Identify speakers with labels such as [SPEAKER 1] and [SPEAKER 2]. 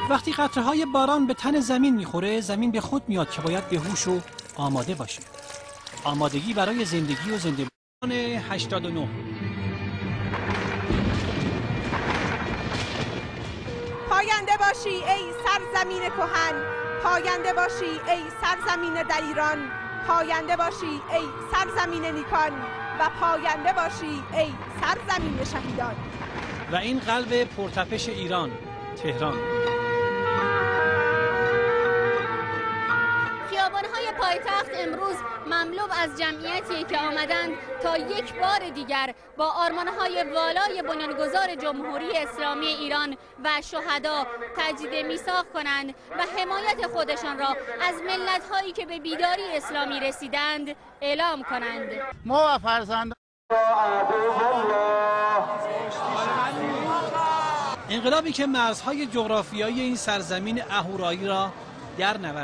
[SPEAKER 1] وقتی قطره‌های باران به تن زمین میخوره، زمین به خود میاد که باید بیهوش و آماده باشه. آمادگی برای زندگی و زنده بودن. 89.
[SPEAKER 2] پاینده باشی ای سرزمین کهن، پاینده باشی ای سرزمین دلیران، پاینده باشی ای سرزمین نیکان و پاینده باشی ای سرزمین شهیدان.
[SPEAKER 1] و این قلب پرتپش ایران، تهران.
[SPEAKER 3] خیابان‌های پایتخت امروز مملو از جمعیتی که آمدند تا یک بار دیگر با آرمان‌های والای بنیانگذار جمهوری اسلامی ایران و شهدا تجدید میثاق کنند و حمایت خودشان را از ملت‌هایی که به بیداری اسلامی رسیدند اعلام کنند.
[SPEAKER 4] ما و فرزندان
[SPEAKER 1] انقلابی که مرزهای جغرافیایی این سرزمین اهورایی را در نورد